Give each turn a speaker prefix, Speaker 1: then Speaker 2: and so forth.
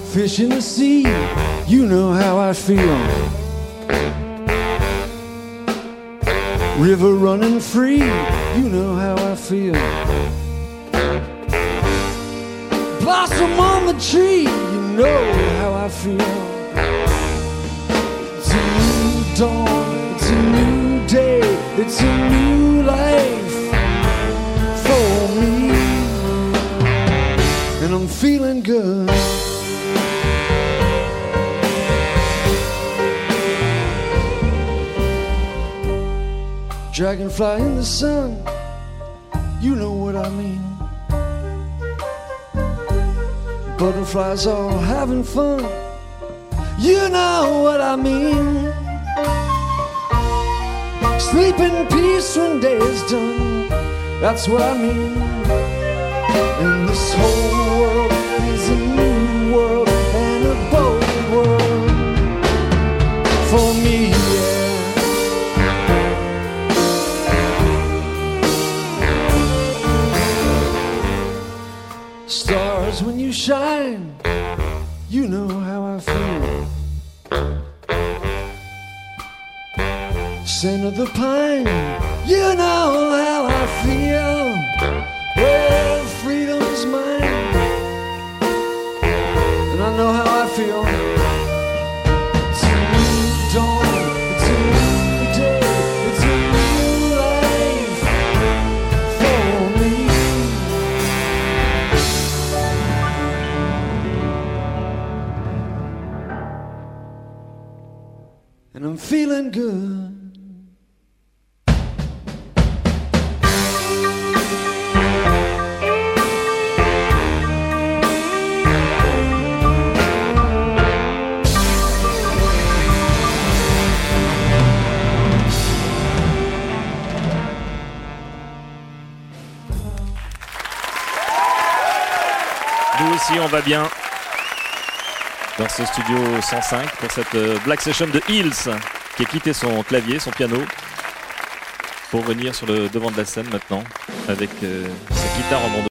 Speaker 1: Fish in the sea, you know how I feel. River running free, you know how I feel. Blossom on the tree, you know how I feel. It's a new dawn, it's a new day, it's a new life for me, and I'm feeling good. Dragonfly in the sun, you know what I mean. Butterflies all having fun, you know what I mean. Sleep in peace when day is done, that's what I mean. And this whole world is a new world and a bold world for me, yeah. Stars when you shine, you know how I feel. Scent of the pine, you know how I feel. Well, freedom is mine, and I know how I feel. It's a new dawn, it's a new day, it's a new life for me. And I'm feeling good.
Speaker 2: Nous aussi on va bien dans ce studio 105 pour cette Black Session de Hills qui a quitté son clavier, son piano pour venir sur le devant de la scène maintenant avec sa guitare en bandeau.